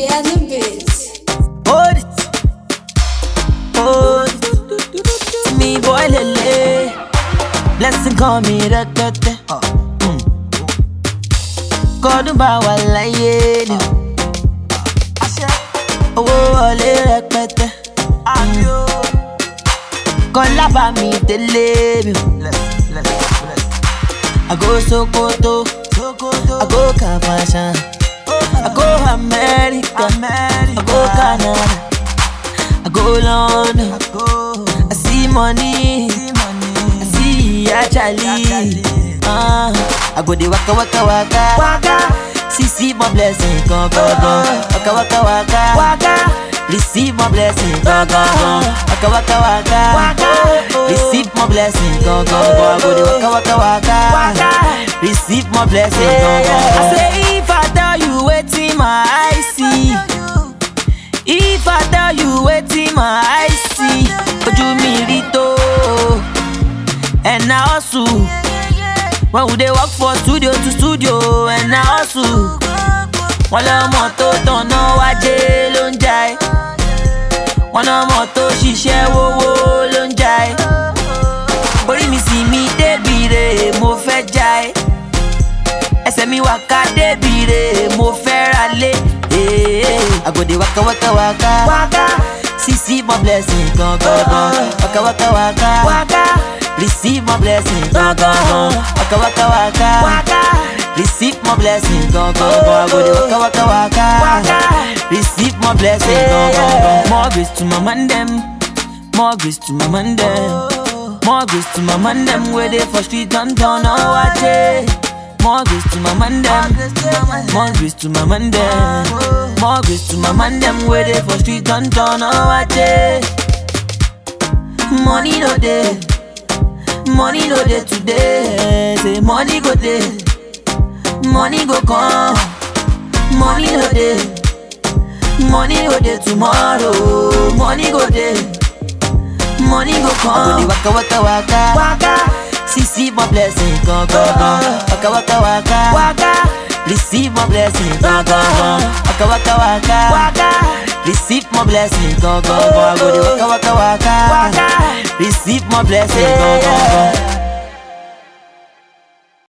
on the beat. Hold it, hold it. Me boy lele, blessing call me rakete. Kodun ba wa láyé ni. Owó wọlé rẹpẹtẹ. Kọ́lá bá mi délé mi. I go Sokoto, I go Kafashan, I go America, I go Canada, I go London, I see money, I see Achali. I go the waka, see my blessing, go, waka, receive my blessing, go, waka, receive my blessing, go, I go the waka, receive my blessing, go. I say if I tell you wetin my eyes see, if I tell you wetin my eyes see, ojú mi rí tó, and I hustle. When we dey work for studio to studio, and I hustle. Wọ́n lọ́mọ tó tọ̀nà wájé ló ń jai. Wọ́n lọ́mọ tó ṣiṣẹ́ wówó ló ń jai. Orí mi sì mi débìrè mo fẹ́ jai. Ẹsẹ̀ mi wàká débìrè mo fẹ́ ralé. I go dey waka, see my blessing, go, waka, receive my blessing, go, waka, receive my blessing, go, I go dey waka, receive my blessing, go. More grace to my man them, more grace to my man them, more grace to my man them where they for street and turn on watch it. More grace to my man them, more grace to my man them, more grace to my man them where they for street and turn on watch it. Money no day, money no day today. Say money go day, money go come. Money no day, money go day tomorrow. Money go day, money go come. I go waka, see my blessing, go, waka, receive my blessing, go, waka, receive my blessing, go, I go the waka, receive my blessing, go.